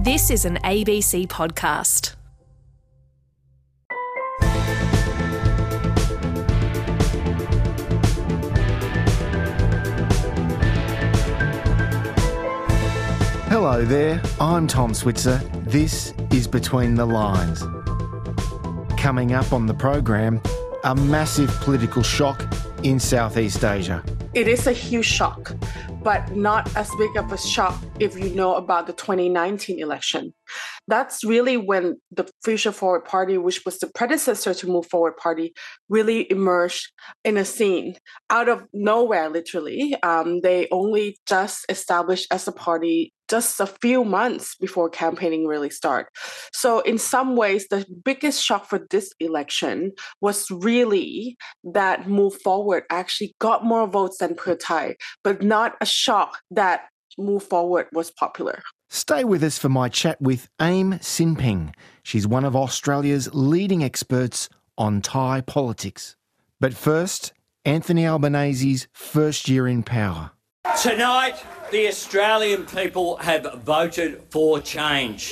This is an ABC podcast. Hello there, I'm Tom Switzer. This is Between the Lines. Coming up on the program, a massive political shock in Southeast Asia. It is a huge shock, but not as big of a shock if you know about the 2019 election. That's really when the Future Forward Party, which was the predecessor to Move Forward Party, really emerged in a scene out of nowhere, literally. They only just established as a party just a few months before campaigning really started. So in some ways, the biggest shock for this election was really that Move Forward actually got more votes than Pheu Thai, but not a shock that Move Forward was popular. Stay with us for my chat with Aim Sinping. She's one of Australia's leading experts on Thai politics. But first, Anthony Albanese's first year in power. Tonight, the Australian people have voted for change.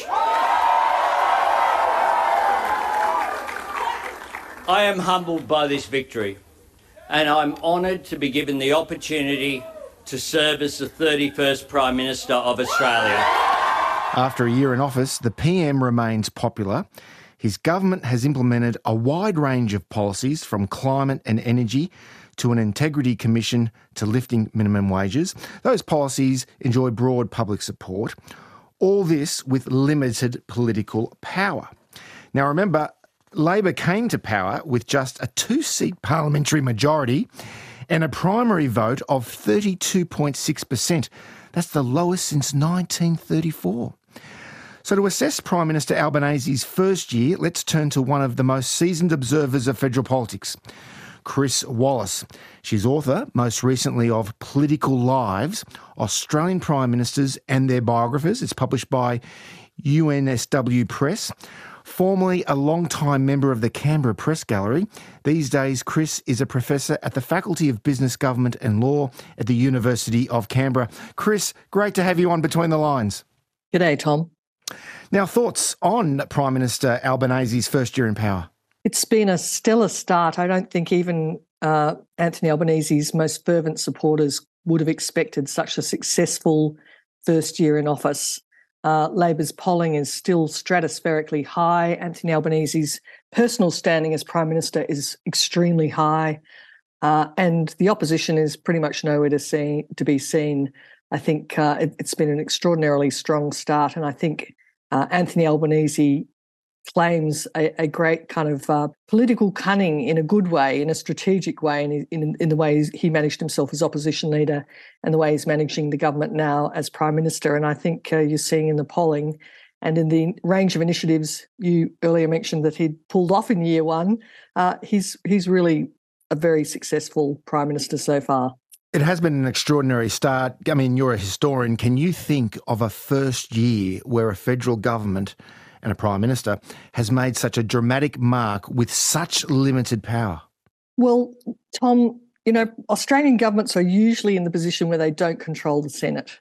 I am humbled by this victory, and I'm honoured to be given the opportunity to serve as the 31st Prime Minister of Australia. After a year in office, the PM remains popular. His government has implemented a wide range of policies, from climate and energy to an integrity commission to lifting minimum wages. Those policies enjoy broad public support. All this with limited political power. Now remember, Labor came to power with just a 2-seat parliamentary majority and a primary vote of 32.6%. That's the lowest since 1934. So to assess Prime Minister Albanese's first year, let's turn to one of the most seasoned observers of federal politics, Chris Wallace. She's author, most recently, of Political Lives, Australian Prime Ministers and Their Biographers. It's published by UNSW Press. Formerly a long-time member of the Canberra Press Gallery, these days Chris is a professor at the Faculty of Business, Government and Law at the University of Canberra. Chris, great to have you on Between the Lines. G'day, Tom. Now, thoughts on Prime Minister Albanese's first year in power? It's been a stellar start. I don't think even Anthony Albanese's most fervent supporters would have expected such a successful first year in office. Labor's polling is still stratospherically high. Anthony Albanese's personal standing as Prime Minister is extremely high. And the opposition is pretty much nowhere to be seen. I think it's been an extraordinarily strong start, and I think Anthony Albanese claims a great kind of political cunning in a good way, in a strategic way, and in the way he managed himself as opposition leader and the way he's managing the government now as Prime Minister. And I think you're seeing in the polling and in the range of initiatives you earlier mentioned that he'd pulled off in year one, he's really a very successful Prime Minister so far. It has been an extraordinary start. I mean, you're a historian. Can you think of a first year where a federal government and a Prime Minister has made such a dramatic mark with such limited power? Well, Tom, Australian governments are usually in the position where they don't control the Senate.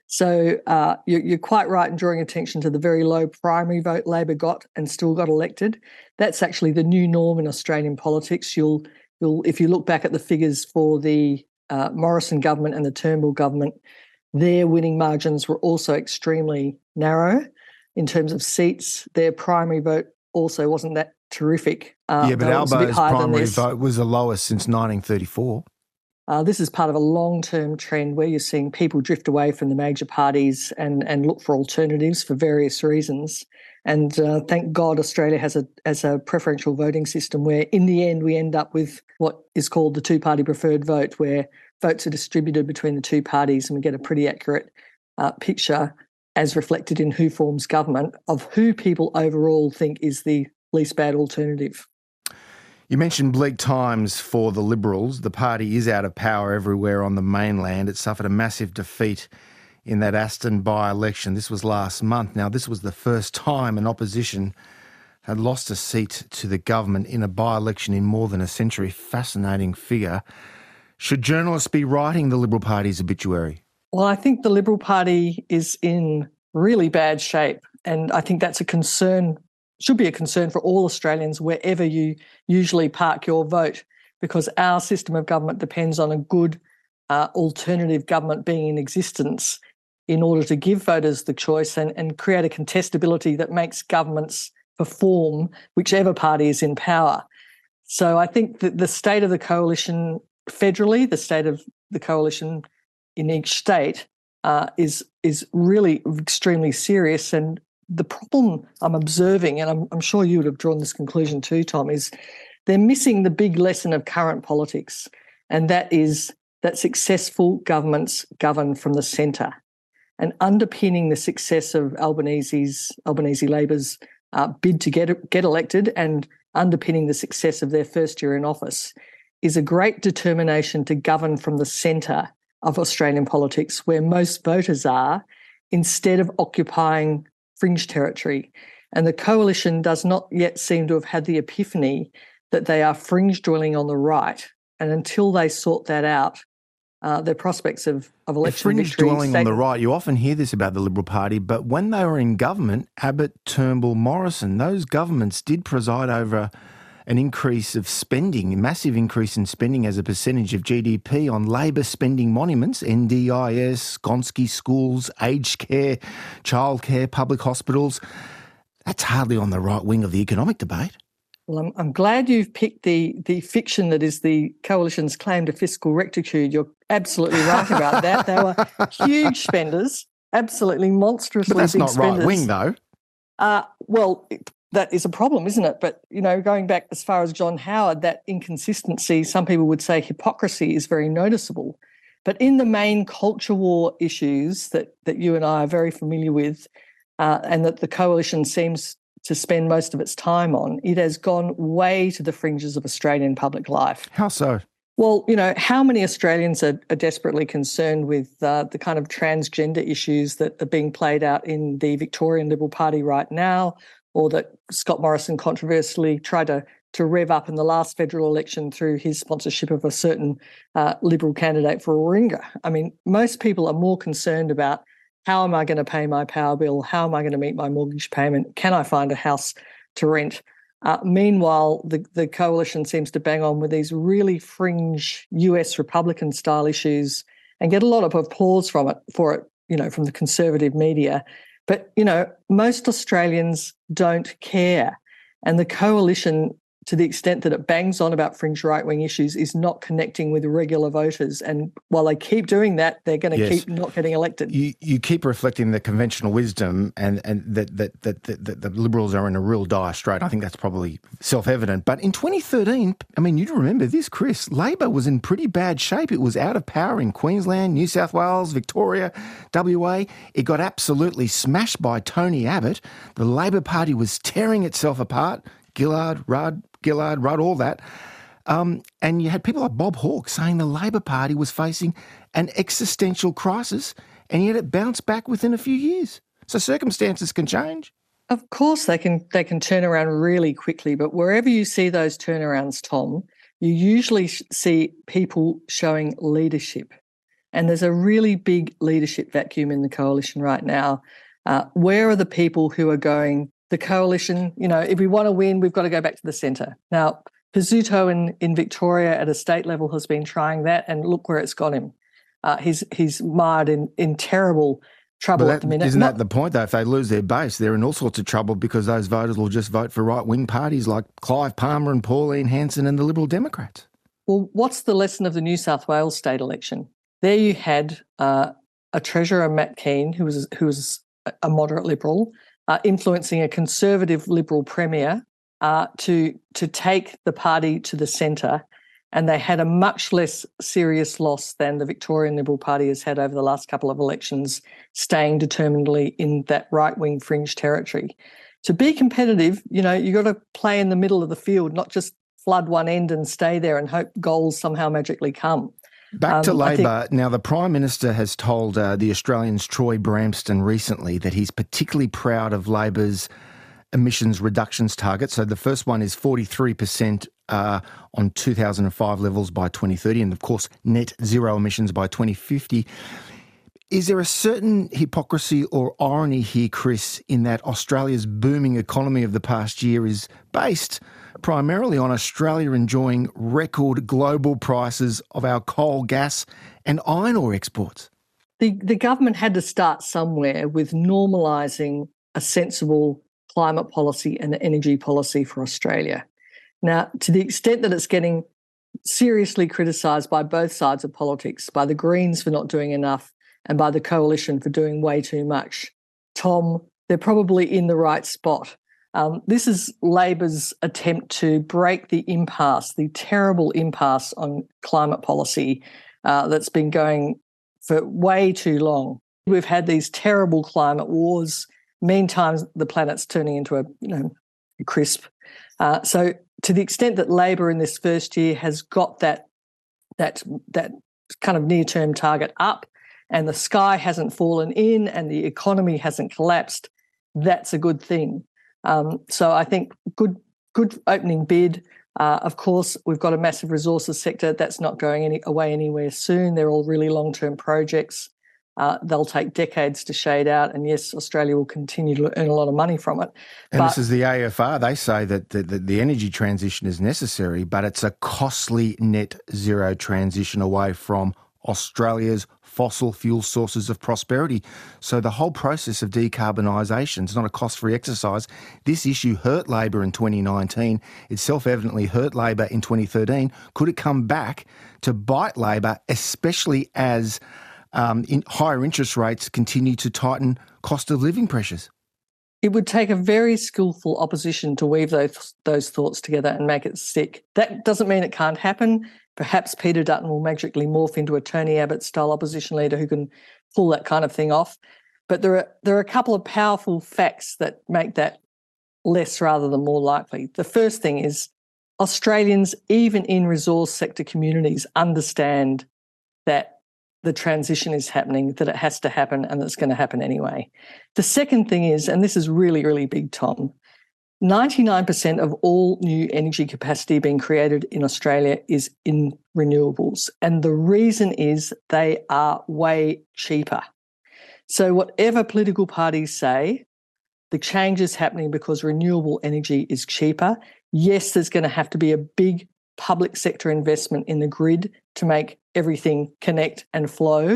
So you're quite right in drawing attention to the very low primary vote Labor got and still got elected. That's actually the new norm in Australian politics. You'll if you look back at the figures for the Morrison government and the Turnbull government, their winning margins were also extremely narrow. In terms of seats, their primary vote also wasn't that terrific. But Albo's primary vote was the lowest since 1934. This is part of a long-term trend where you're seeing people drift away from the major parties and look for alternatives for various reasons. And thank God Australia has a preferential voting system where in the end we end up with what is called the two-party preferred vote, where votes are distributed between the two parties and we get a pretty accurate picture as reflected in who forms government of who people overall think is the least bad alternative. You mentioned bleak times for the Liberals. The party is out of power everywhere on the mainland. It suffered a massive defeat in that Aston by-election. This was last month. Now, this was the first time an opposition had lost a seat to the government in a by-election in more than a century. Fascinating figure. Should journalists be writing the Liberal Party's obituary? Well, I think the Liberal Party is in really bad shape. And I think that's a concern, should be a concern for all Australians wherever you usually park your vote, because our system of government depends on a good alternative government being in existence in order to give voters the choice and create a contestability that makes governments perform whichever party is in power. So I think that the state of the coalition federally, the state of the coalition in each state is really extremely serious. And the problem I'm observing, and I'm sure you would have drawn this conclusion too, Tom, is they're missing the big lesson of current politics, and that is that successful governments govern from the centre. And underpinning the success of Albanese Labor's bid to get elected and underpinning the success of their first year in office is a great determination to govern from the centre of Australian politics, where most voters are, instead of occupying fringe territory. And the coalition does not yet seem to have had the epiphany that they are fringe dwelling on the right. And until they sort that out, their prospects of election victory... Fringe dwelling on the right, you often hear this about the Liberal Party, but when they were in government, Abbott, Turnbull, Morrison, those governments did preside over an increase of spending, a massive increase in spending as a percentage of GDP on Labor spending monuments, NDIS, Gonski schools, aged care, childcare, public hospitals. That's hardly on the right wing of the economic debate. Well, I'm glad you've picked the fiction that is the coalition's claim to fiscal rectitude. You're absolutely right about that. They were huge spenders, absolutely monstrously big spenders. But that's not right wing, though. Well, that is a problem, isn't it? But, you know, going back as far as John Howard, that inconsistency, some people would say hypocrisy, is very noticeable. But in the main culture war issues that you and I are very familiar with, and that the coalition seems to spend most of its time on, it has gone way to the fringes of Australian public life. How so? Well, you know, how many Australians are desperately concerned with the kind of transgender issues that are being played out in the Victorian Liberal Party right now, or that Scott Morrison controversially tried to rev up in the last federal election through his sponsorship of a certain Liberal candidate for Warringah? I mean, most people are more concerned about how am I going to pay my power bill? How am I going to meet my mortgage payment? Can I find a house to rent? Meanwhile, the coalition seems to bang on with these really fringe US Republican-style issues and get a lot of applause for it, you know, from the conservative media. But, you know, most Australians don't care. And the coalition, to the extent that it bangs on about fringe right-wing issues, is not connecting with regular voters. And while they keep doing that, they're going to keep not getting elected. You keep reflecting the conventional wisdom and that the Liberals are in a real dire strait. I think that's probably self-evident. But in 2013, I mean, you'd remember this, Chris, Labor was in pretty bad shape. It was out of power in Queensland, New South Wales, Victoria, WA. It got absolutely smashed by Tony Abbott. The Labor Party was tearing itself apart. Gillard, Rudd, all that. And you had people like Bob Hawke saying the Labor Party was facing an existential crisis, and yet it bounced back within a few years. So circumstances can change. Of course they can turn around really quickly, but wherever you see those turnarounds, Tom, you usually see people showing leadership. And there's a really big leadership vacuum in the coalition right now. Where are the people who are going, the coalition, you know, if we want to win, we've got to go back to the centre. Now, Pizzuto in Victoria at a state level has been trying that, and look where it's got him. He's mired in terrible trouble at the minute. Isn't that the point, though? If they lose their base, they're in all sorts of trouble because those voters will just vote for right-wing parties like Clive Palmer and Pauline Hanson and the Liberal Democrats. Well, what's the lesson of the New South Wales state election? There you had a Treasurer, Matt Keane, who was a moderate Liberal, influencing a conservative Liberal Premier to take the party to the centre, and they had a much less serious loss than the Victorian Liberal Party has had over the last couple of elections, staying determinedly in that right-wing fringe territory. To be competitive, you know, you've got to play in the middle of the field, not just flood one end and stay there and hope goals somehow magically come. Back to Labor. Now, the Prime Minister has told the Australian's Troy Bramston recently that he's particularly proud of Labor's emissions reductions target. So the first one is 43% on 2005 levels by 2030 and, of course, net zero emissions by 2050. is there a certain hypocrisy or irony here, Chris, in that Australia's booming economy of the past year is based primarily on Australia enjoying record global prices of our coal, gas and iron ore exports? The government had to start somewhere with normalising a sensible climate policy and energy policy for Australia. Now, to the extent that it's getting seriously criticised by both sides of politics, by the Greens for not doing enough and by the Coalition for doing way too much, Tom, they're probably in the right spot. This is Labor's attempt to break the impasse, the terrible impasse on climate policy that's been going for way too long. We've had these terrible climate wars. Meantime, the planet's turning into a crisp. So to the extent that Labor in this first year has got that kind of near-term target up and the sky hasn't fallen in and the economy hasn't collapsed, that's a good thing. So I think good opening bid. Of course, we've got a massive resources sector that's not going away anywhere soon. They're all really long-term projects. They'll take decades to shade out, and yes, Australia will continue to earn a lot of money from it. And this is the AFR. They say that the energy transition is necessary, but it's a costly net zero transition away from Australia's fossil fuel sources of prosperity. So the whole process of decarbonisation is not a cost-free exercise. This issue hurt Labor in 2019. It self-evidently hurt Labor in 2013. Could it come back to bite Labor, especially as higher interest rates continue to tighten cost of living pressures? It would take a very skillful opposition to weave those thoughts together and make it stick. That doesn't mean it can't happen. Perhaps Peter Dutton will magically morph into a Tony Abbott-style opposition leader who can pull that kind of thing off. But there are a couple of powerful facts that make that less rather than more likely. The first thing is Australians, even in resource sector communities, understand that the transition is happening, that it has to happen and that it's going to happen anyway. The second thing is, and this is really, really big, Tom, 99% of all new energy capacity being created in Australia is in renewables. And the reason is they are way cheaper. So whatever political parties say, the change is happening because renewable energy is cheaper. Yes, there's going to have to be a big public sector investment in the grid to make everything connect and flow.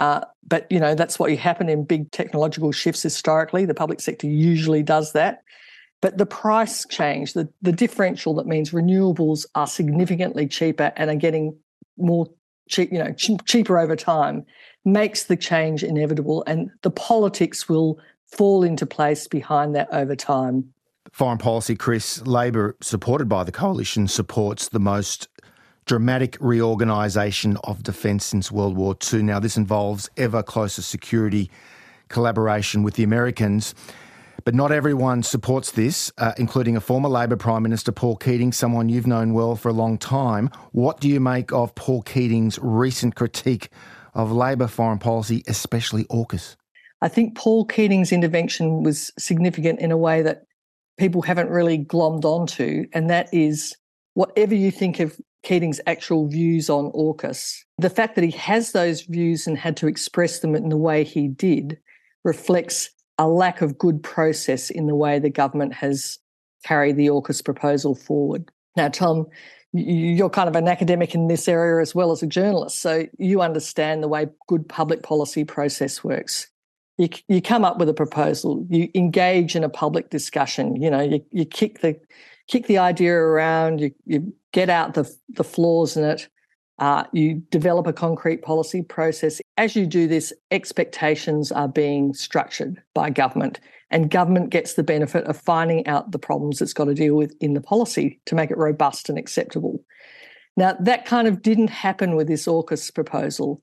But, that's what happen in big technological shifts historically. The public sector usually does that. But the price change, the differential that means renewables are significantly cheaper and are getting more cheap, cheaper over time, makes the change inevitable, and the politics will fall into place behind that over time. Foreign policy, Chris. Labor, supported by the Coalition, supports the most dramatic reorganisation of defence since World War II. Now, this involves ever closer security collaboration with the Americans. But not everyone supports this, including a former Labor Prime Minister, Paul Keating, someone you've known well for a long time. What do you make of Paul Keating's recent critique of Labor foreign policy, especially AUKUS? I think Paul Keating's intervention was significant in a way that people haven't really glommed onto, and that is whatever you think of Keating's actual views on AUKUS, the fact that he has those views and had to express them in the way he did reflects a lack of good process in the way the government has carried the AUKUS proposal forward. Now, Tom, you're kind of an academic in this area as well as a journalist, so you understand the way good public policy process works. You come up with a proposal, you engage in a public discussion, you kick the idea around, you get out the flaws in it, you develop a concrete policy process. As you do this, expectations are being structured by government, and government gets the benefit of finding out the problems it's got to deal with in the policy to make it robust and acceptable. Now, that kind of didn't happen with this AUKUS proposal.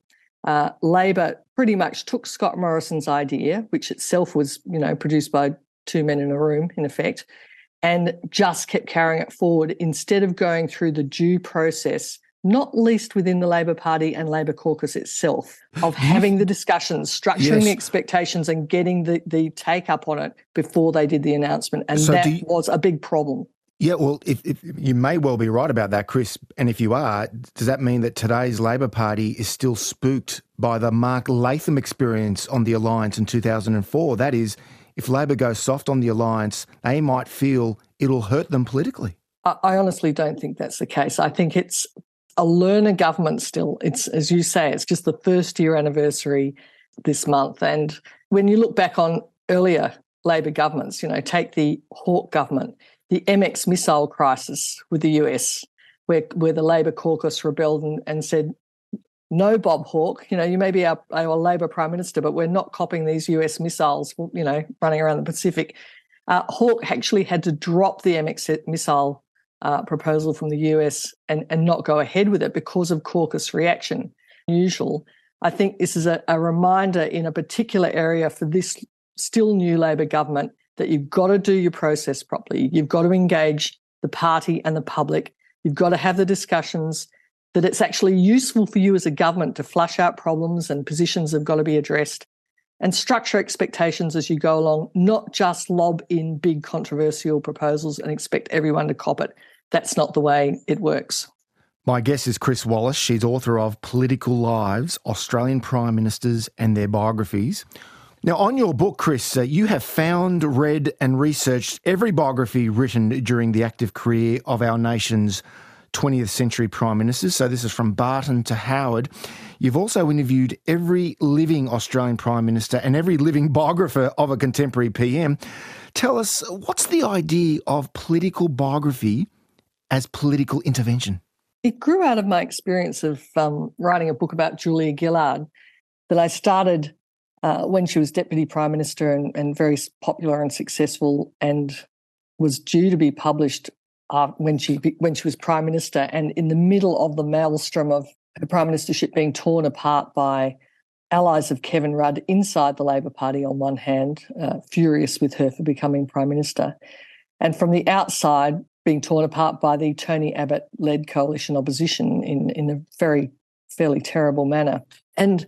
Labor pretty much took Scott Morrison's idea, which itself was, produced by two men in a room, in effect, and just kept carrying it forward instead of going through the due process, not least within the Labor Party and Labor caucus itself, of having the discussions, structuring the expectations and getting the take-up on it before they did the announcement. And so that was a big problem. Yeah, well, if you may well be right about that, Chris, and if you are, does that mean that today's Labor Party is still spooked by the Mark Latham experience on the alliance in 2004? That is, if Labor goes soft on the alliance, they might feel it'll hurt them politically. I honestly don't think that's the case. I think it's a learner government still. It's, as you say, it's just the first year anniversary this month. And when you look back on earlier Labor governments, take the Hawke government, the MX missile crisis with the US, where the Labor caucus rebelled and said, no, Bob Hawke, you may be our Labor Prime Minister, but we're not copying these US missiles, running around the Pacific. Hawke actually had to drop the MX missile proposal from the US and not go ahead with it because of caucus reaction. Usual. I think this is a reminder in a particular area for this still new Labor government that you've got to do your process properly. You've got to engage the party and the public. You've got to have the discussions that it's actually useful for you as a government to flush out problems and positions have got to be addressed and structure expectations as you go along, not just lob in big controversial proposals and expect everyone to cop it. That's not the way it works. My guest is Chris Wallace. She's author of Political Lives, Australian Prime Ministers and Their Biographies. Now, on your book, Chris, you have found, read and researched every biography written during the active career of our nation's 20th century Prime Ministers. So this is from Barton to Howard. You've also interviewed every living Australian Prime Minister and every living biographer of a contemporary PM. Tell us, what's the idea of political biography as political intervention? It grew out of my experience of writing a book about Julia Gillard that I started when she was Deputy Prime Minister and very popular and successful, and was due to be published when she was Prime Minister, and in the middle of the maelstrom of her Prime Ministership being torn apart by allies of Kevin Rudd inside the Labor Party on one hand, furious with her for becoming Prime Minister, and from the outside being torn apart by the Tony Abbott-led coalition opposition in a fairly terrible manner. And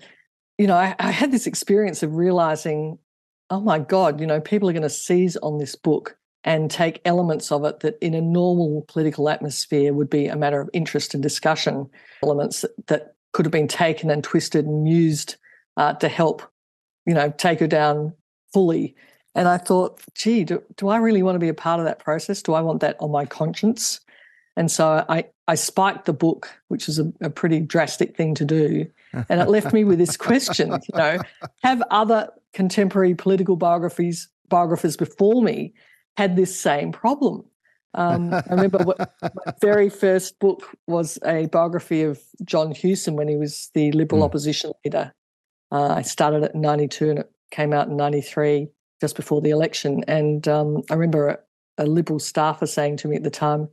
I had this experience of realising, oh my God, people are going to seize on this book and take elements of it that in a normal political atmosphere would be a matter of interest and discussion, elements that could have been taken and twisted and used to help, take her down fully. And I thought, gee, do I really want to be a part of that process? Do I want that on my conscience? And so I spiked the book, which is a pretty drastic thing to do. And it left me with this question, have other contemporary political biographers before me had this same problem? I remember my very first book was a biography of John Hewson when he was the Liberal opposition leader. I started it in 92 and it came out in 93, just before the election. And I remember a Liberal staffer saying to me at the time,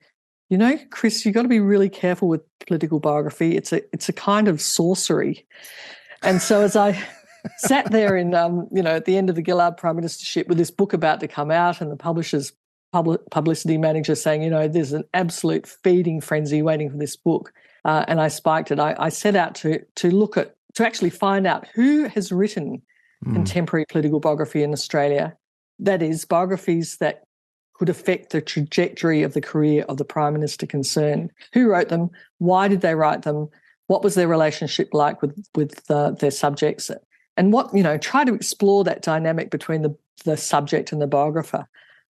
Chris, you've got to be really careful with political biography. It's a kind of sorcery. And so as I sat there in, at the end of the Gillard Prime Ministership with this book about to come out and the publisher's publicity manager saying, there's an absolute feeding frenzy waiting for this book, and I spiked it, I set out to actually find out who has written contemporary political biography in Australia, that is, biographies that could affect the trajectory of the career of the Prime Minister concerned. Who wrote them? Why did they write them? What was their relationship like with their subjects? And try to explore that dynamic between the subject and the biographer.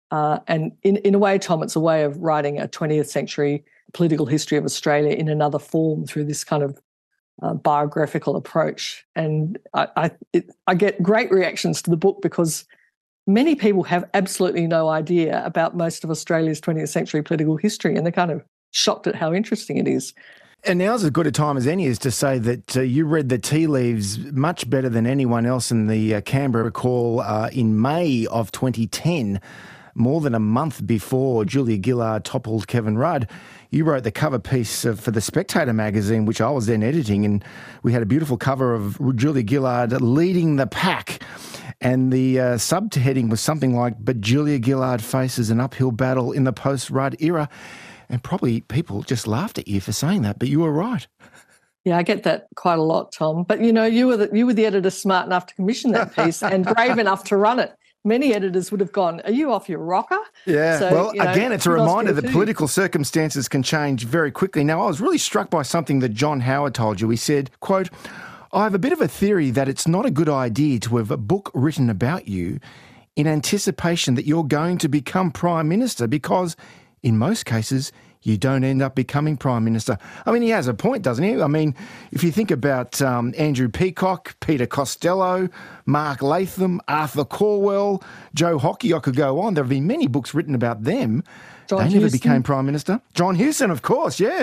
And in a way, Tom, it's a way of writing a 20th century political history of Australia in another form through this kind of biographical approach. And I get great reactions to the book because many people have absolutely no idea about most of Australia's 20th century political history, and they're kind of shocked at how interesting it is. And now's as good a time as any is to say that you read the tea leaves much better than anyone else in the Canberra Call in May of 2010, more than a month before Julia Gillard toppled Kevin Rudd. You wrote the cover piece for The Spectator magazine, which I was then editing, and we had a beautiful cover of Julia Gillard leading the pack. And the subheading was something like, "But Julia Gillard faces an uphill battle in the post-Rudd era." And probably people just laughed at you for saying that, but you were right. Yeah, I get that quite a lot, Tom. But, you were the editor smart enough to commission that piece and brave enough to run it. many editors would have gone, "Are you off your rocker?" Yeah. So, well, again, it's a reminder that too. political circumstances can change very quickly. Now, I was really struck by something that John Howard told you. He said, quote, "I have a bit of a theory that it's not a good idea to have a book written about you in anticipation that you're going to become Prime Minister, because in most cases, you don't end up becoming Prime Minister." I mean, he has a point, doesn't he? I mean, if you think about Andrew Peacock, Peter Costello, Mark Latham, Arthur Corwell, Joe Hockey, I could go on. There have been many books written about them. John They Hewson. never became Prime Minister. John Hewson, of course, yeah.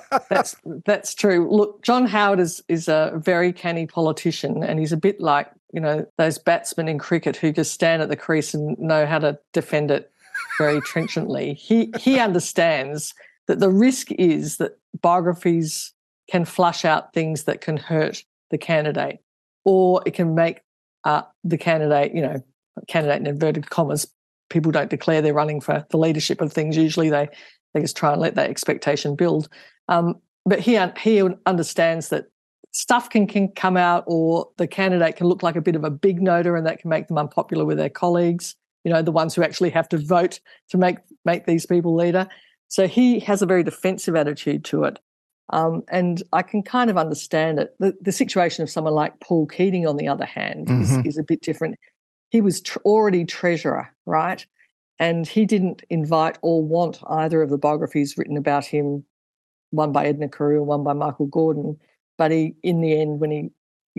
That's true. Look, John Howard is a very canny politician, and he's a bit like, those batsmen in cricket who just stand at the crease and know how to defend it very trenchantly. He understands that the risk is that biographies can flush out things that can hurt the candidate, or it can make the candidate, candidate in inverted commas, people don't declare they're running for the leadership of things. Usually they just try and let that expectation build. But he understands that stuff can come out, or the candidate can look like a bit of a big noter, and that can make them unpopular with their colleagues, the ones who actually have to vote to make these people leader. So he has a very defensive attitude to it. And I can kind of understand it. The situation of someone like Paul Keating, on the other hand, is a bit different. He was already treasurer, right? And he didn't invite or want either of the biographies written about him, one by Edna Carew and one by Michael Gordon. But in the end, when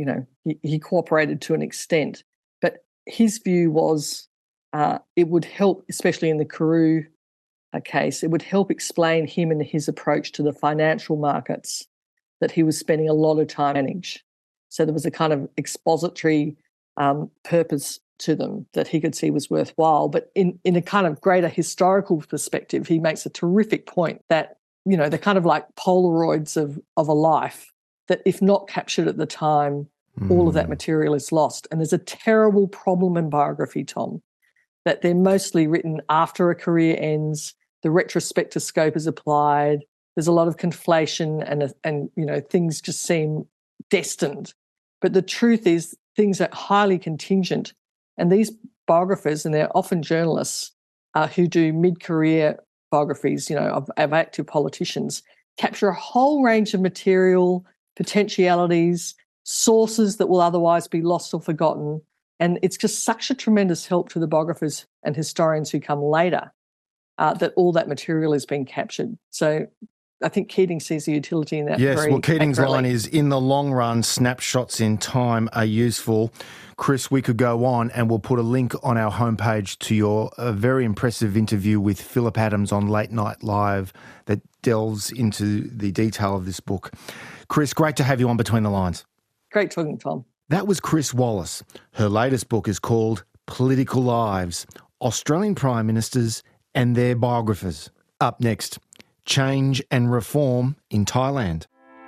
he cooperated to an extent. But his view was it would help, especially in the Carew case, it would help explain him and his approach to the financial markets that he was spending a lot of time manage. So there was a kind of expository purpose to them that he could see was worthwhile. But in a kind of greater historical perspective, he makes a terrific point that, they're kind of like Polaroids of a life, that if not captured at the time, all of that material is lost. And there's a terrible problem in biography, Tom, that they're mostly written after a career ends. The retrospectoscope is applied. There's a lot of conflation, and things just seem destined. But the truth is, things are highly contingent. And these biographers, and they're often journalists who do mid-career biographies, of active politicians, capture a whole range of material, potentialities, sources that will otherwise be lost or forgotten. And it's just such a tremendous help to the biographers and historians who come later that all that material is being captured. So I think Keating sees the utility in that. Yes, well, Keating's accurately. line is, "In the long run, snapshots in time are useful." Chris, we could go on, and we'll put a link on our homepage to your very impressive interview with Philip Adams on Late Night Live that delves into the detail of this book. Chris, great to have you on Between the Lines. Great talking, Tom. That was Chris Wallace. Her latest book is called Political Lives: Australian Prime Ministers and Their Biographers. Up next, change and reform in Thailand.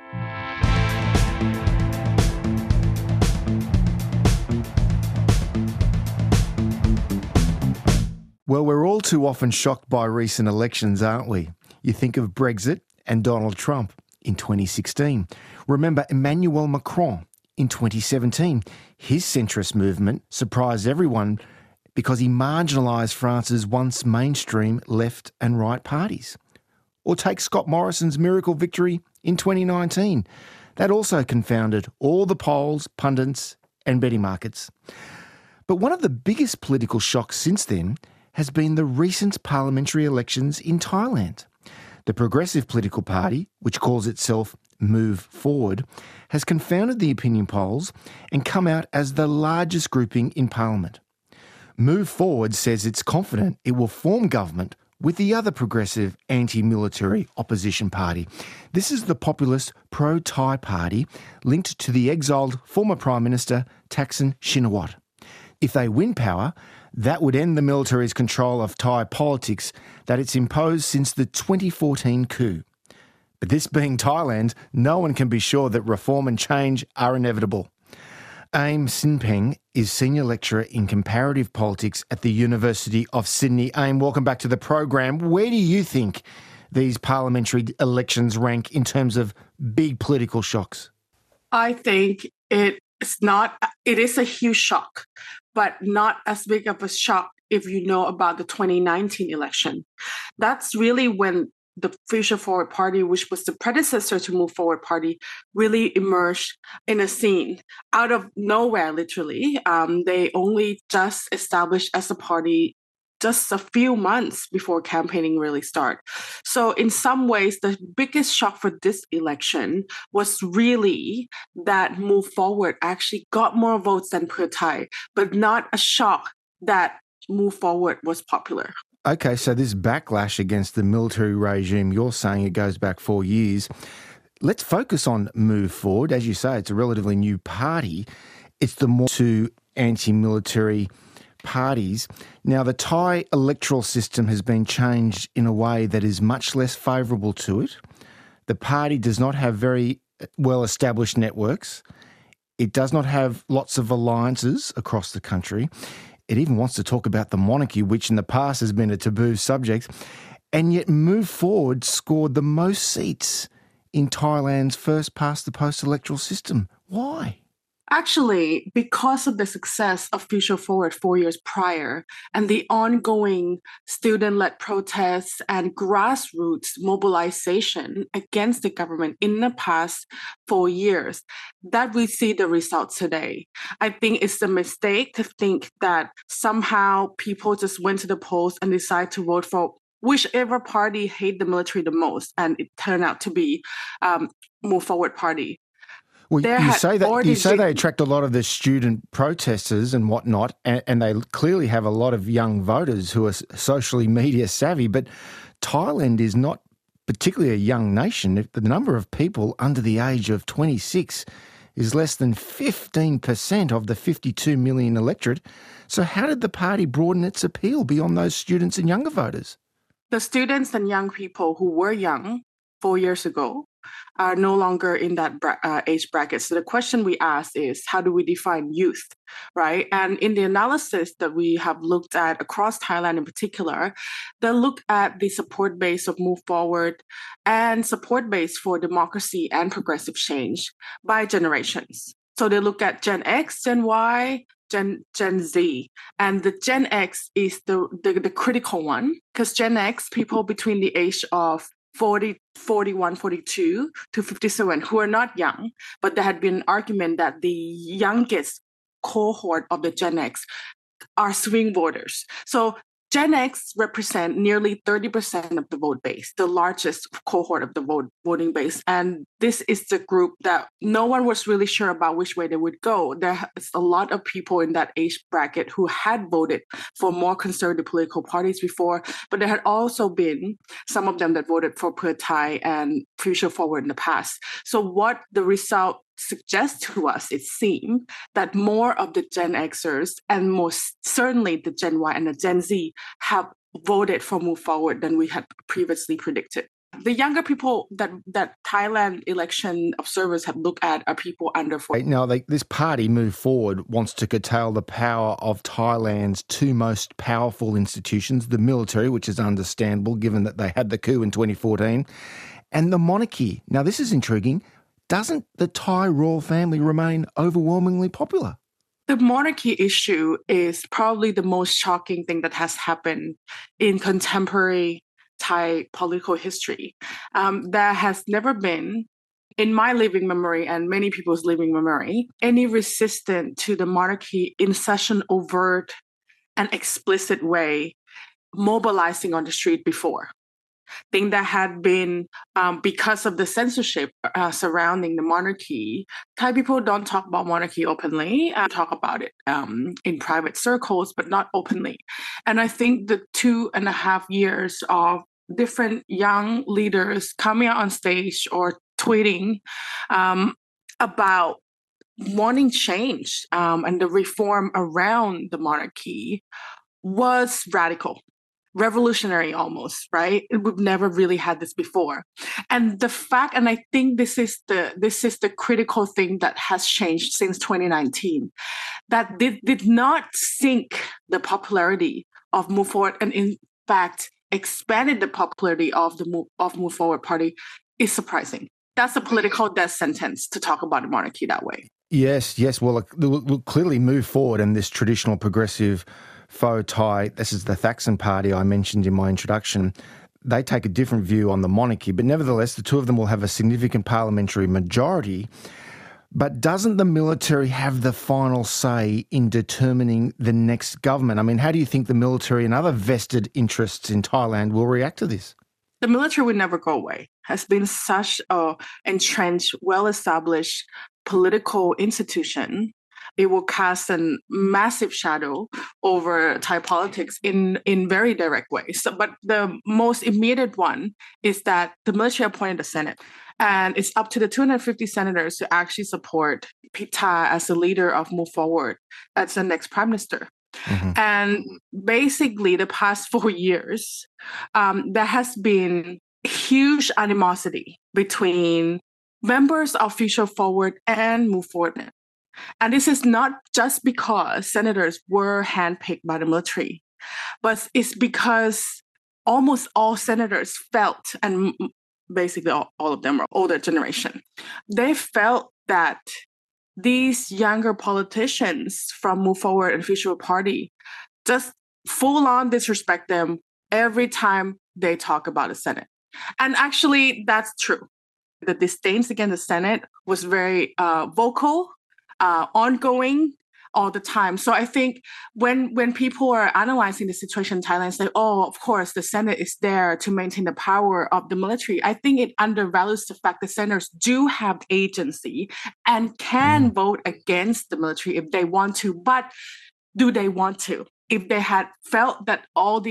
Well, we're all too often shocked by recent elections, aren't we? You think of Brexit and Donald Trump in 2016. Remember Emmanuel Macron in 2017. His centrist movement surprised everyone because he marginalised France's once mainstream left and right parties. Or take Scott Morrison's miracle victory in 2019. That also confounded all the polls, pundits and betting markets. But one of the biggest political shocks since then has been the recent parliamentary elections in Thailand. The Progressive Political Party, which calls itself Move Forward, has confounded the opinion polls and come out as the largest grouping in Parliament. Move Forward says it's confident it will form government with the other progressive anti-military opposition party. This is the populist pro-Thai party linked to the exiled former Prime Minister Thaksin Shinawatra. If they win power, that would end the military's control of Thai politics that it's imposed since the 2014 coup. But this being Thailand, no one can be sure that reform and change are inevitable. Aim Sinpeng is Senior Lecturer in Comparative Politics at the University of Sydney. Aim, welcome back to the program. Where do you think these parliamentary elections rank in terms of big political shocks? I think it is a huge shock, but not as big of a shock if you know about the 2019 election. That's really when the Future Forward Party, which was the predecessor to Move Forward Party, really emerged in a scene out of nowhere, literally. They only just established as a party just a few months before campaigning really started. So in some ways, the biggest shock for this election was really that Move Forward actually got more votes than Pheu Thai, but not a shock that Move Forward was popular. Okay, so this backlash against the military regime, you're saying it goes back 4 years. Let's focus on Move Forward. As you say, it's a relatively new party. It's the more to anti-military parties. Now, the Thai electoral system has been changed in a way that is much less favourable to it. The party does not have very well-established networks. It does not have lots of alliances across the country. It even wants to talk about the monarchy, which in the past has been a taboo subject. And yet Move Forward scored the most seats in Thailand's first past-the-post electoral system. Why? Actually, because of the success of Future Forward 4 years prior and the ongoing student-led protests and grassroots mobilization against the government in the past 4 years, that we see the results today. I think it's a mistake to think that somehow people just went to the polls and decided to vote for whichever party hate the military the most, and it turned out to be Move Forward Party. Well, you say they attract a lot of the student protesters and whatnot, and they clearly have a lot of young voters who are socially media savvy, but Thailand is not particularly a young nation. The number of people under the age of 26 is less than 15% of the 52 million electorate. So how did the party broaden its appeal beyond those students and younger voters? The students and young people who were young 4 years ago are no longer in that age bracket. So the question we ask is, how do we define youth, right? And in the analysis that we have looked at across Thailand in particular, they look at the support base of Move Forward and support base for democracy and progressive change by generations. So they look at Gen X, Gen Y, Gen Z. And the Gen X is the critical one, because Gen X, people between the age of 41, 42 to 57 who are not young, but there had been an argument that the youngest cohort of the Gen X are swing voters. So Gen X represent nearly 30% of the vote base, the largest cohort of the voting base. And this is the group that no one was really sure about which way they would go. There's a lot of people in that age bracket who had voted for more conservative political parties before, but there had also been some of them that voted for Pheu Thai and Future Forward in the past. So what the result suggests to us, it seems, that more of the Gen Xers and most certainly the Gen Y and the Gen Z have voted for Move Forward than we had previously predicted. The younger people that Thailand election observers have looked at are people under 40. Now, this party, Move Forward, wants to curtail the power of Thailand's two most powerful institutions, the military, which is understandable given that they had the coup in 2014, and the monarchy. Now, this is intriguing. Doesn't the Thai royal family remain overwhelmingly popular? The monarchy issue is probably the most shocking thing that has happened in contemporary Thai political history. There has never been, in my living memory and many people's living memory, any resistance to the monarchy in such an overt and explicit way, mobilizing on the street before. Thing that had been, because of the censorship surrounding the monarchy, Thai people don't talk about monarchy openly, talk about it in private circles, but not openly. And I think the 2.5 years of different young leaders coming out on stage or tweeting about wanting change and the reform around the monarchy was radical. Revolutionary almost, right? We've never really had this before. And the fact, and I think this is the critical thing that has changed since 2019, that did not sink the popularity of Move Forward, and in fact expanded the popularity of the Move Forward Party, is surprising. That's a political death sentence to talk about the monarchy that way. Yes. Well, we'll clearly move forward, and this traditional progressive foe Thai, this is the Thaksin party I mentioned in my introduction, they take a different view on the monarchy, but nevertheless, the two of them will have a significant parliamentary majority. But doesn't the military have the final say in determining the next government? I mean, how do you think the military and other vested interests in Thailand will react to this? The military will never go away. Has been such a entrenched, well-established political institution. It will cast a massive shadow over Thai politics in very direct ways. But the most immediate one is that the military appointed the Senate. And it's up to the 250 senators to actually support Pitha as the leader of Move Forward as the next prime minister. Mm-hmm. And basically, the past 4 years, there has been huge animosity between members of Future Forward and Move Forward. And this is not just because senators were handpicked by the military, but it's because almost all senators felt, and basically all of them are older generation, they felt that these younger politicians from Move Forward and Future Party just full on disrespect them every time they talk about the Senate. And actually, that's true. The disdain against the Senate was very vocal, ongoing all the time. So I think when people are analyzing the situation in Thailand, say, oh, of course, the Senate is there to maintain the power of the military. I think it undervalues the fact that senators do have agency and can vote against the military if they want to. But do they want to? If they had felt that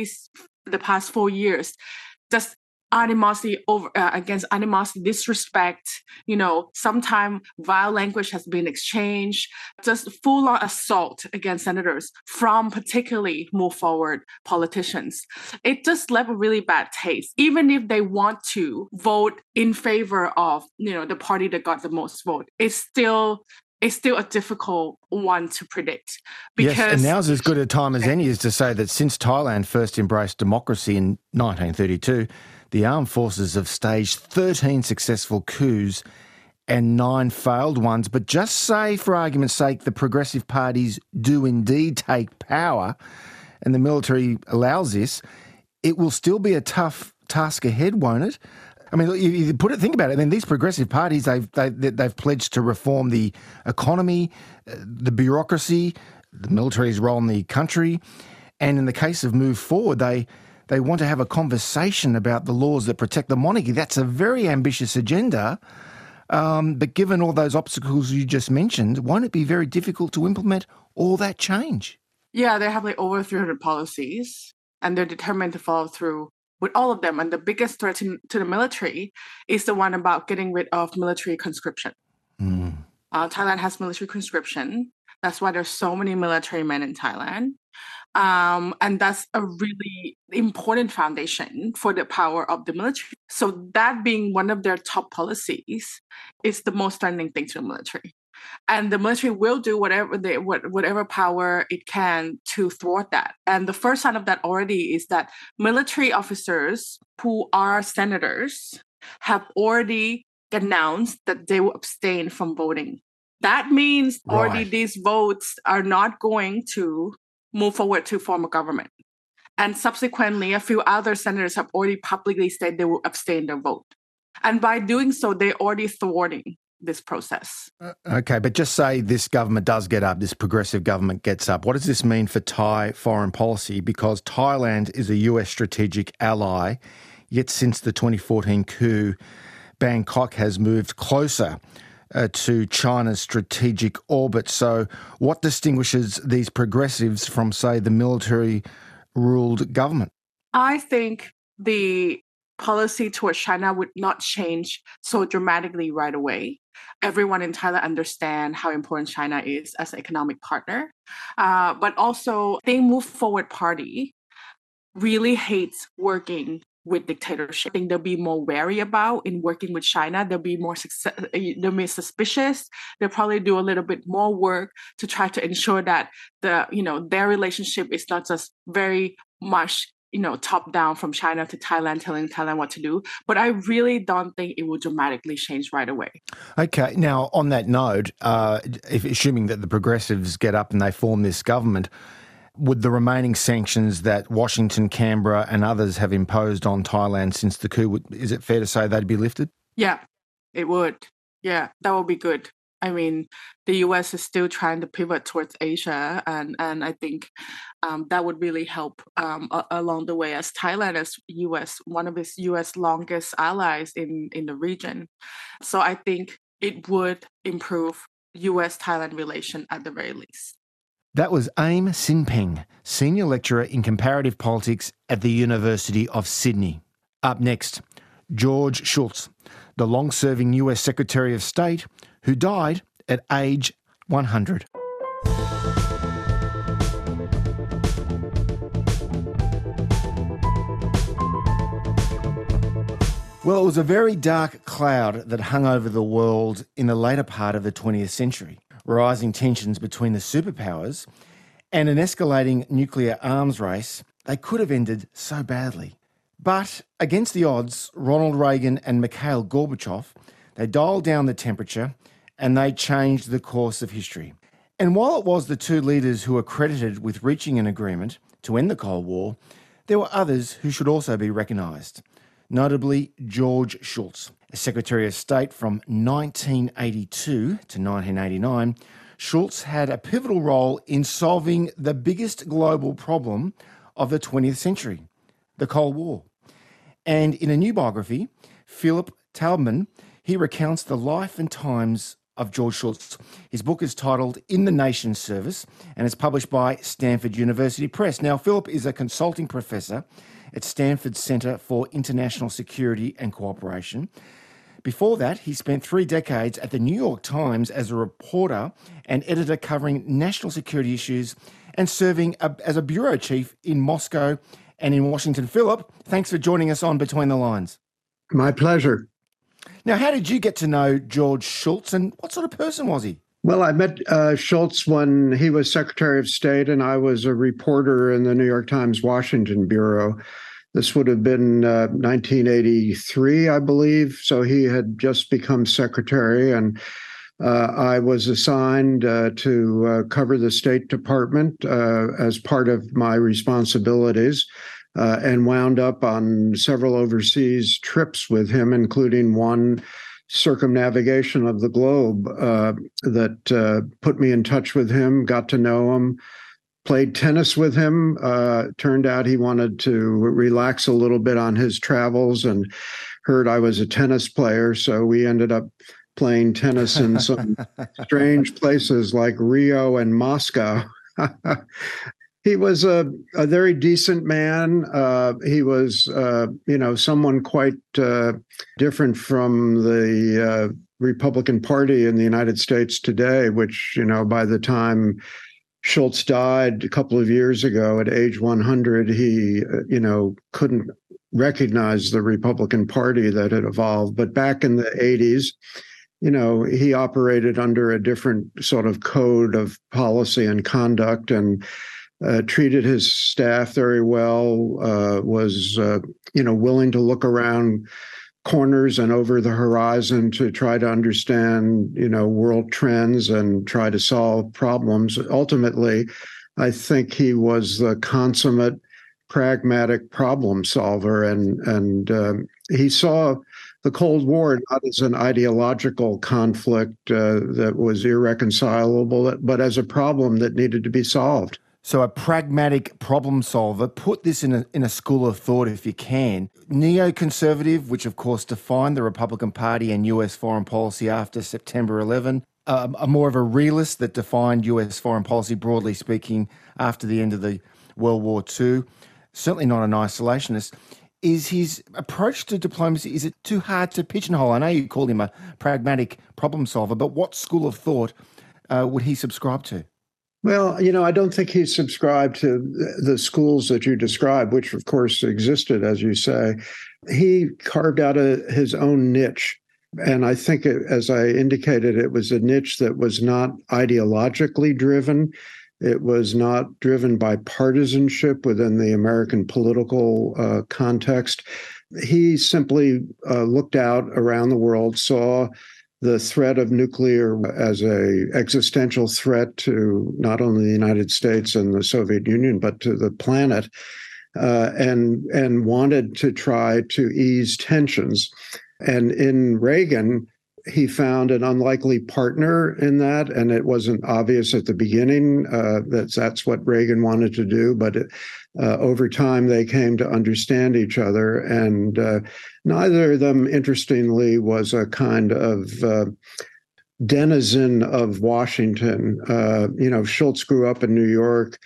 the past 4 years, just animosity against animosity, disrespect, sometimes vile language has been exchanged, just full-on assault against senators from particularly Move Forward politicians. It just left a really bad taste. Even if they want to vote in favor of, the party that got the most vote, it's still a difficult one to predict. Yes, and now's as good a time as any is to say that since Thailand first embraced democracy in 1932, the armed forces have staged 13 successful coups and 9 failed ones. But just say, for argument's sake, the progressive parties do indeed take power and the military allows this, it will still be a tough task ahead, won't it? I mean, you think about it. I mean, these progressive parties, they've pledged to reform the economy, the bureaucracy, the military's role in the country. And in the case of Move Forward, they want to have a conversation about the laws that protect the monarchy. That's a very ambitious agenda. But given all those obstacles you just mentioned, won't it be very difficult to implement all that change? Yeah, they have over 300 policies, and they're determined to follow through with all of them. And the biggest threat to the military is the one about getting rid of military conscription. Thailand has military conscription. That's why there's so many military men in Thailand. And that's a really important foundation for the power of the military. So that being one of their top policies is the most threatening thing to the military. And the military will do whatever power it can to thwart that. And the first sign of that already is that military officers who are senators have already announced that they will abstain from voting. That means already these votes are not going to move forward to form a government. And subsequently, a few other senators have already publicly said they will abstain their vote. And by doing so, they're already thwarting this process. Okay, but just say this government does get up, this progressive government gets up. What does this mean for Thai foreign policy? Because Thailand is a US strategic ally, yet since the 2014 coup, Bangkok has moved closer to China's strategic orbit. So what distinguishes these progressives from, say, the military-ruled government? I think the policy towards China would not change so dramatically right away. Everyone in Thailand understands how important China is as an economic partner. But also, the Move Forward Party really hates working with dictatorship. I think they'll be more wary about in working with China. They'll be suspicious. They'll probably do a little bit more work to try to ensure that their relationship is not just very much top down from China to Thailand, telling Thailand what to do. But I really don't think it will dramatically change right away. Okay. Now, on that note, assuming that the progressives get up and they form this government, would the remaining sanctions that Washington, Canberra and others have imposed on Thailand since the coup, is it fair to say they'd be lifted? Yeah, it would. Yeah, that would be good. I mean, the US is still trying to pivot towards Asia, and I think that would really help along the way, as Thailand is one of its US longest allies in the region. So I think it would improve US-Thailand relation at the very least. That was Aim Sin Peng, Senior Lecturer in Comparative Politics at the University of Sydney. Up next, George Shultz, the long-serving US Secretary of State who died at age 100. Well, it was a very dark cloud that hung over the world in the later part of the 20th century. Rising tensions between the superpowers and an escalating nuclear arms race, they could have ended so badly. But against the odds, Ronald Reagan and Mikhail Gorbachev, they dialed down the temperature and they changed the course of history. And while it was the two leaders who were credited with reaching an agreement to end the Cold War, there were others who should also be recognised, notably George Shultz. As Secretary of State from 1982 to 1989, Shultz had a pivotal role in solving the biggest global problem of the 20th century, the Cold War. And in a new biography, Philip Taubman, he recounts the life and times of George Shultz. His book is titled In the Nation's Service and is published by Stanford University Press. Now, Philip is a consulting professor at Stanford's Centre for International Security and Cooperation. Before that, he spent 3 decades at the New York Times as a reporter and editor covering national security issues and serving as a bureau chief in Moscow and in Washington. Philip, thanks for joining us on Between the Lines. My pleasure. Now, how did you get to know George Shultz and what sort of person was he? Well, I met Shultz when he was Secretary of State and I was a reporter in the New York Times Washington Bureau. This would have been 1983, I believe. So he had just become secretary, and I was assigned to cover the State Department as part of my responsibilities, and wound up on several overseas trips with him, including one circumnavigation of the globe that put me in touch with him, got to know him. Played tennis with him. Turned out he wanted to relax a little bit on his travels and heard I was a tennis player. So we ended up playing tennis in some strange places like Rio and Moscow. He was a very decent man. He was, someone quite different from the Republican Party in the United States today, which, by the time Shultz died a couple of years ago at age 100. He, couldn't recognize the Republican Party that had evolved. But back in the 80s, he operated under a different sort of code of policy and conduct and treated his staff very well, was, willing to look around corners and over the horizon to try to understand, world trends and try to solve problems. Ultimately, I think he was the consummate pragmatic problem solver, and he saw the Cold War not as an ideological conflict that was irreconcilable, but as a problem that needed to be solved. So a pragmatic problem solver. Put this in a school of thought if you can. Neoconservative, which of course defined the Republican Party and US foreign policy after September 11. More of a realist that defined US foreign policy, broadly speaking, after the end of the World War II. Certainly not an isolationist. Is his approach to diplomacy, is it too hard to pigeonhole? I know you called him a pragmatic problem solver, but what school of thought would he subscribe to? Well, I don't think he subscribed to the schools that you described, which of course existed, as you say. He carved out his own niche. And I think, as I indicated, it was a niche that was not ideologically driven. It was not driven by partisanship within the American political context. He simply looked out around the world, saw the threat of nuclear as an existential threat to not only the United States and the Soviet Union, but to the planet, and wanted to try to ease tensions. And in Reagan, he found an unlikely partner in that, and it wasn't obvious at the beginning that that's what Reagan wanted to do, but over time they came to understand each other, and neither of them, interestingly, was a kind of denizen of Washington. Shultz grew up in New York,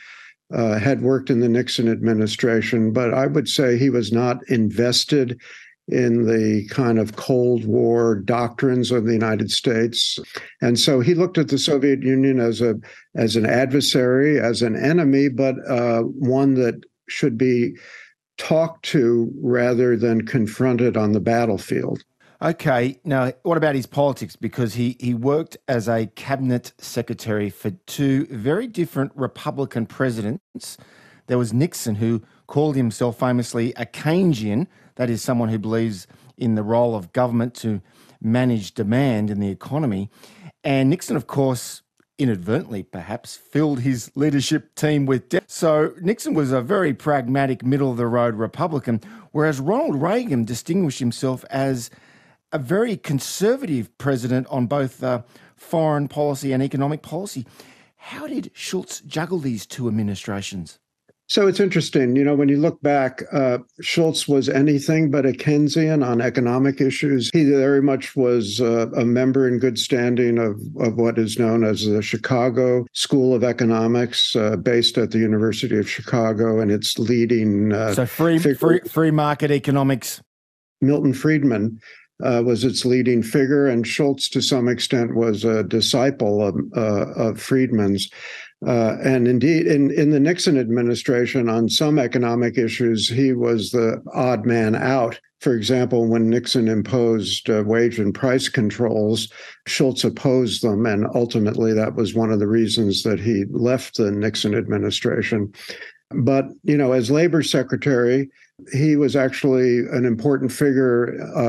had worked in the Nixon administration, but I would say he was not invested in the kind of Cold War doctrines of the United States. And so he looked at the Soviet Union as an adversary, as an enemy, but one that should be talked to rather than confronted on the battlefield. Okay, now what about his politics? Because he worked as a cabinet secretary for two very different Republican presidents. There was Nixon, who called himself famously a Keynesian, that is someone who believes in the role of government to manage demand in the economy. And Nixon, of course, inadvertently perhaps, filled his leadership team with debt. So Nixon was a very pragmatic, middle-of-the-road Republican, whereas Ronald Reagan distinguished himself as a very conservative president on both foreign policy and economic policy. How did Shultz juggle these two administrations? So it's interesting, when you look back, Shultz was anything but a Keynesian on economic issues. He very much was a member in good standing of what is known as the Chicago School of Economics, based at the University of Chicago, and its leading so free market economics. Milton Friedman was its leading figure, and Shultz, to some extent, was a disciple of Friedman's. And indeed, in the Nixon administration, on some economic issues, he was the odd man out. For example, when Nixon imposed wage and price controls, Shultz opposed them, and ultimately that was one of the reasons that he left the Nixon administration. But, as labor secretary, he was actually an important figure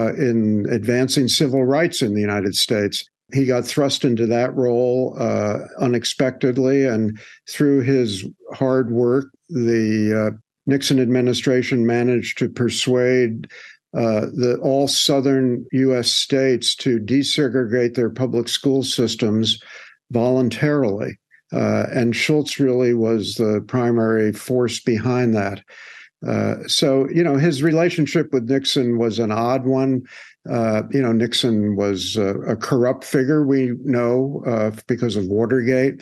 in advancing civil rights in the United States. He got thrust into that role unexpectedly, and through his hard work, the Nixon administration managed to persuade all southern U.S. states to desegregate their public school systems voluntarily. And Shultz really was the primary force behind that. So his relationship with Nixon was an odd one. Nixon was a corrupt figure, we know, because of Watergate.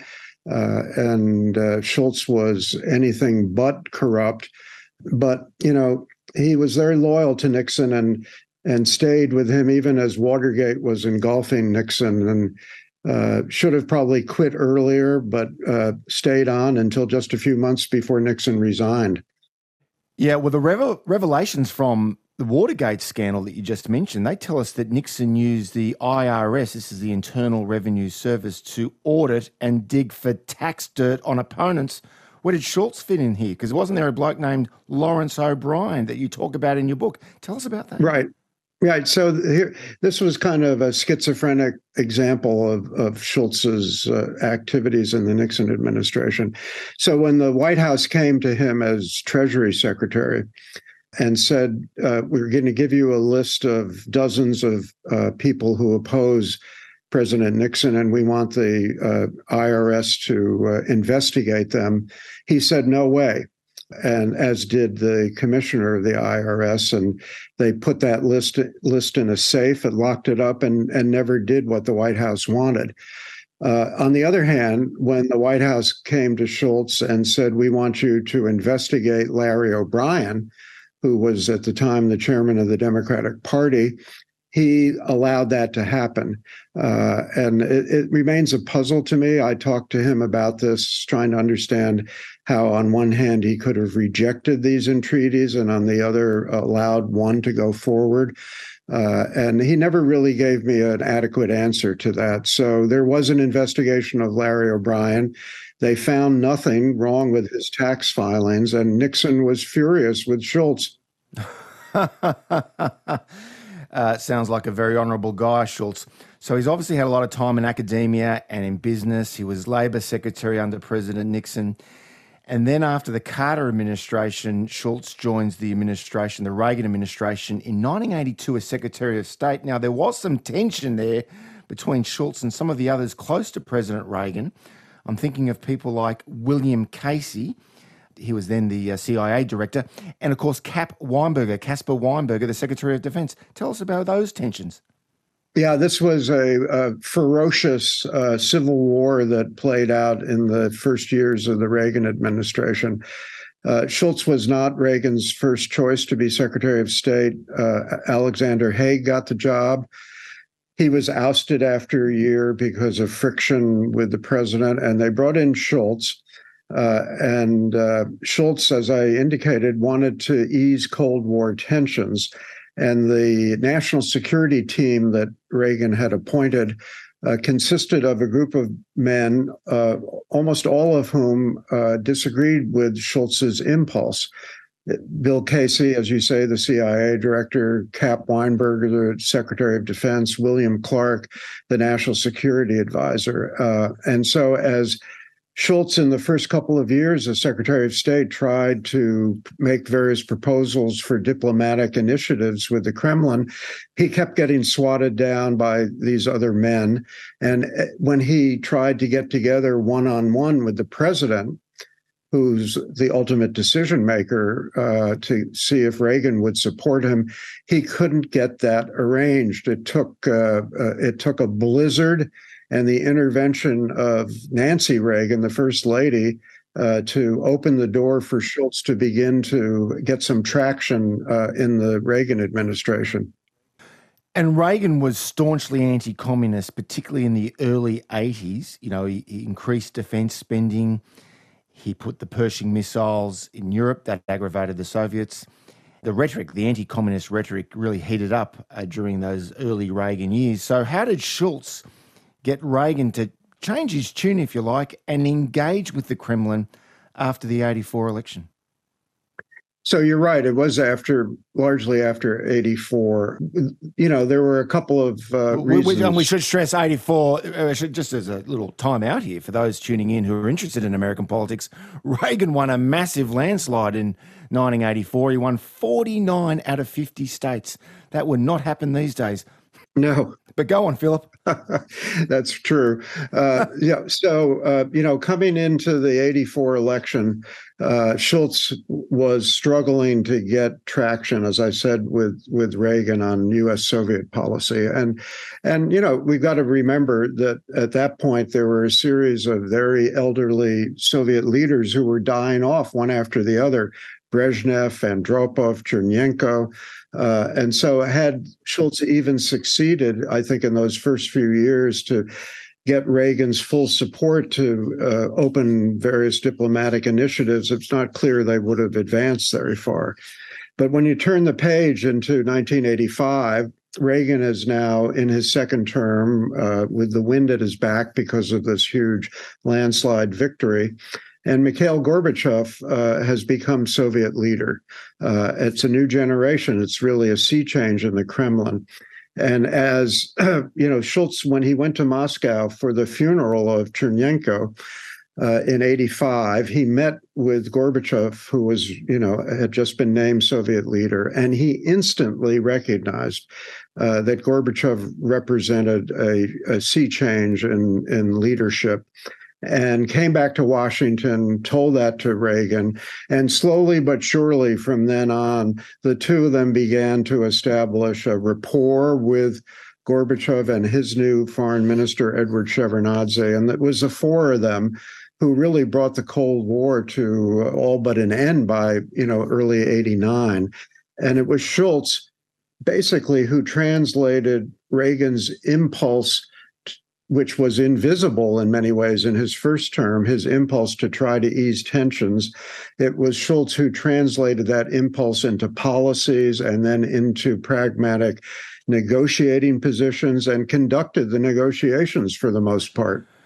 And Shultz was anything but corrupt. But, he was very loyal to Nixon and stayed with him even as Watergate was engulfing Nixon, and should have probably quit earlier, but stayed on until just a few months before Nixon resigned. Yeah, well, the revelations from the Watergate scandal that you just mentioned, they tell us that Nixon used the IRS, this is the Internal Revenue Service, to audit and dig for tax dirt on opponents. Where did Shultz fit in here? Because wasn't there a bloke named Lawrence O'Brien that you talk about in your book? Tell us about that. Right. So this was kind of a schizophrenic example of Shultz's activities in the Nixon administration. So when the White House came to him as Treasury Secretary and said, we're going to give you a list of dozens of people who oppose President Nixon, and we want the IRS to investigate them, he said, no way. And as did the commissioner of the IRS, and they put that list in a safe and locked it up and never did what the White House wanted. On the other hand, when the White House came to Shultz and said, we want you to investigate Larry O'Brien, who was at the time the chairman of the Democratic Party, he allowed that to happen. And it remains a puzzle to me. I talked to him about this, trying to understand how on one hand he could have rejected these entreaties and on the other allowed one to go forward. And he never really gave me an adequate answer to that. So there was an investigation of Larry O'Brien. They found nothing wrong with his tax filings, and Nixon was furious with Shultz. Sounds like a very honourable guy, Shultz. So he's obviously had a lot of time in academia and in business. He was Labor Secretary under President Nixon. And then after the Carter administration, Shultz joins the administration, the Reagan administration, in 1982 as Secretary of State. Now, there was some tension there between Shultz and some of the others close to President Reagan. I'm thinking of people like William Casey. He was then the CIA director. And, of course, Caspar Weinberger, the Secretary of Defense. Tell us about those tensions. Yeah, this was a ferocious civil war that played out in the first years of the Reagan administration. Shultz was not Reagan's first choice to be Secretary of State. Alexander Haig got the job. He was ousted after a year because of friction with the president, and they brought in Shultz. And Shultz, as I indicated, wanted to ease Cold War tensions. And the national security team that Reagan had appointed consisted of a group of men, almost all of whom disagreed with Shultz's impulse. Bill Casey, as you say, the CIA director, Cap Weinberger, the Secretary of Defense, William Clark, the national security advisor. And so as Shultz, in the first couple of years as Secretary of State, tried to make various proposals for diplomatic initiatives with the Kremlin. He kept getting swatted down by these other men. And when he tried to get together one-on-one with the president, who's the ultimate decision maker, to see if Reagan would support him, he couldn't get that arranged. It took a blizzard and the intervention of Nancy Reagan, the First Lady, to open the door for Shultz to begin to get some traction in the Reagan administration. And Reagan was staunchly anti-communist, particularly in the early 80s. You know, he increased defense spending. He put the Pershing missiles in Europe. That aggravated the Soviets. The rhetoric, the anti-communist rhetoric, really heated up during those early Reagan years. So how did Shultz get Reagan to change his tune, if you like, and engage with the Kremlin after the 84 election? So you're right. It was largely after 84. You know, there were a couple of reasons. We should stress 84, just as a little time out here for those tuning in who are interested in American politics. Reagan won a massive landslide in 1984. He won 49 out of 50 states. That would not happen these days. No. But go on, Philip. That's true. So coming into the 84 election, Shultz was struggling to get traction, as I said, with Reagan on U.S.-Soviet policy. And we've got to remember that at that point, there were a series of very elderly Soviet leaders who were dying off one after the other. Brezhnev, Andropov, Chernenko. And so had Shultz even succeeded, I think, in those first few years to get Reagan's full support to open various diplomatic initiatives, it's not clear they would have advanced very far. But when you turn the page into 1985, Reagan is now in his second term with the wind at his back because of this huge landslide victory. And Mikhail Gorbachev has become Soviet leader. It's a new generation. It's really a sea change in the Kremlin. And as Shultz, when he went to Moscow for the funeral of Chernenko in 85, he met with Gorbachev, who was, had just been named Soviet leader, and he instantly recognized that Gorbachev represented a sea change in leadership. And came back to Washington, told that to Reagan, and slowly but surely from then on, the two of them began to establish a rapport with Gorbachev and his new foreign minister, Edward Shevardnadze. And it was the four of them who really brought the Cold War to all but an end by, early 89. And it was Shultz, basically, who translated Reagan's impulse, which was invisible in many ways in his first term, his impulse to try to ease tensions. It was Shultz who translated that impulse into policies and then into pragmatic negotiating positions and conducted the negotiations for the most part.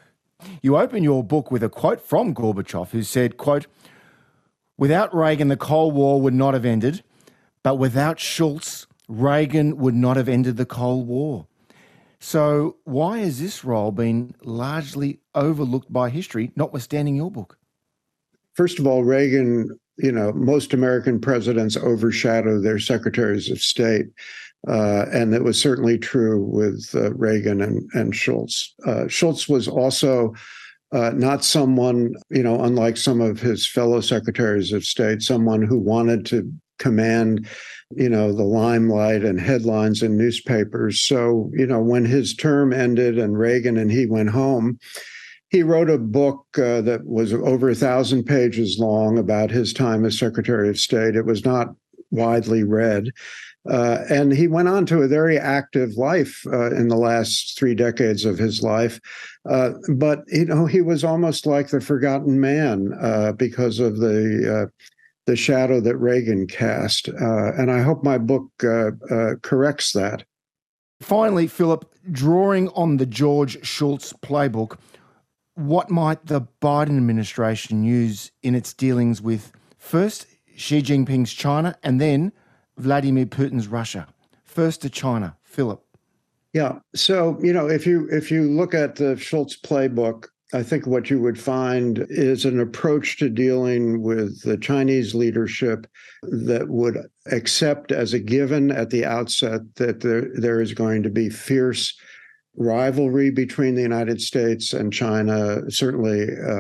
You open your book with a quote from Gorbachev, who said, quote, "Without Reagan, the Cold War would not have ended, but without Shultz, Reagan would not have ended the Cold War." So why has this role been largely overlooked by history, notwithstanding your book? First of all, Reagan, most American presidents overshadow their secretaries of state. And it was certainly true with Reagan and Shultz. Shultz was also not someone, unlike some of his fellow secretaries of state, someone who wanted to command, the limelight and headlines in newspapers. So, when his term ended and Reagan and he went home, he wrote a book that was over 1,000 pages long about his time as Secretary of State. It was not widely read. And he went on to a very active life in the last 3 decades of his life. But, he was almost like the forgotten man because of the shadow that Reagan cast. And I hope my book corrects that. Finally, Philip, drawing on the George Shultz playbook, what might the Biden administration use in its dealings with first Xi Jinping's China and then Vladimir Putin's Russia? First to China, Philip. Yeah. So, if you look at the Shultz playbook, I think what you would find is an approach to dealing with the Chinese leadership that would accept as a given at the outset that there is going to be fierce rivalry between the United States and China, certainly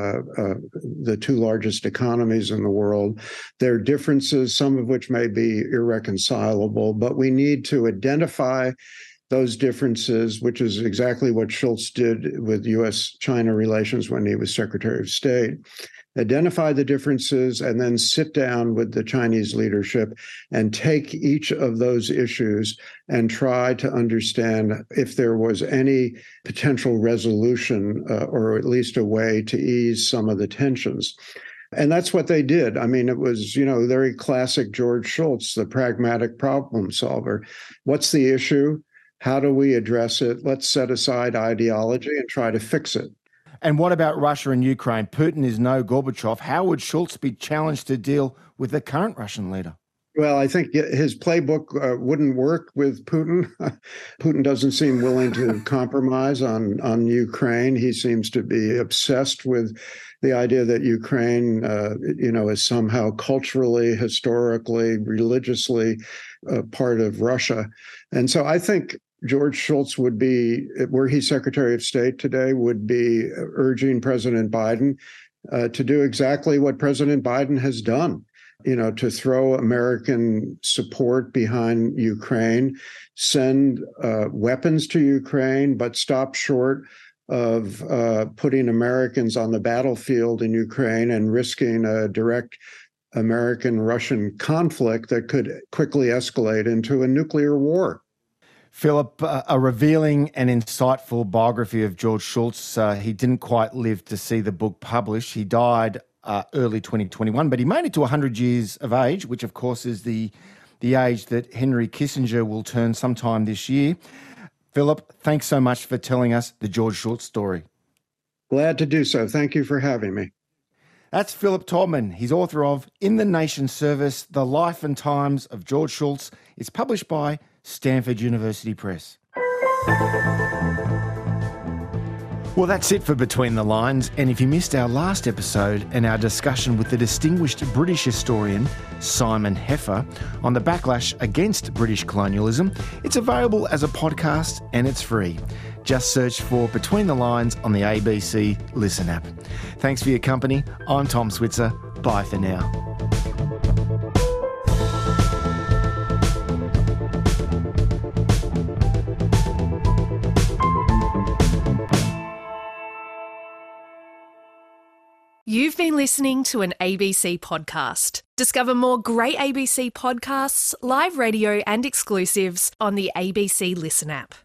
the two largest economies in the world. There are differences, some of which may be irreconcilable, but we need to identify those differences, which is exactly what Shultz did with U.S.-China relations when he was Secretary of State. Identify the differences and then sit down with the Chinese leadership and take each of those issues and try to understand if there was any potential resolution or at least a way to ease some of the tensions. And that's what they did. I mean, it was, very classic George Shultz, the pragmatic problem solver. What's the issue? How do we address it? Let's set aside ideology and try to fix it. And what about Russia and Ukraine? Putin is no Gorbachev. How would Shultz be challenged to deal with the current Russian leader? Well, I think his playbook wouldn't work with Putin. Putin doesn't seem willing to compromise on Ukraine. He seems to be obsessed with the idea that Ukraine, is somehow culturally, historically, religiously part of Russia. And so I think George Shultz would be, were he Secretary of State today, would be urging President Biden to do exactly what President Biden has done, to throw American support behind Ukraine, send weapons to Ukraine, but stop short of putting Americans on the battlefield in Ukraine and risking a direct American-Russian conflict that could quickly escalate into a nuclear war. Philip, a revealing and insightful biography of George Shultz. He didn't quite live to see the book published. He died early 2021, but he made it to 100 years of age, which of course is the age that Henry Kissinger will turn sometime this year. Philip, thanks so much for telling us the George Shultz story. Glad to do so. Thank you for having me. That's Philip Taubman. He's author of In the Nation's Service, The Life and Times of George Shultz. It's published by Stanford University Press. Well, that's it for Between the Lines. And if you missed our last episode and our discussion with the distinguished British historian Simon Heffer on the backlash against British colonialism, it's available as a podcast and it's free. Just search for Between the Lines on the ABC Listen app. Thanks for your company. I'm Tom Switzer. Bye for now. You've been listening to an ABC podcast. Discover more great ABC podcasts, live radio and exclusives on the ABC Listen app.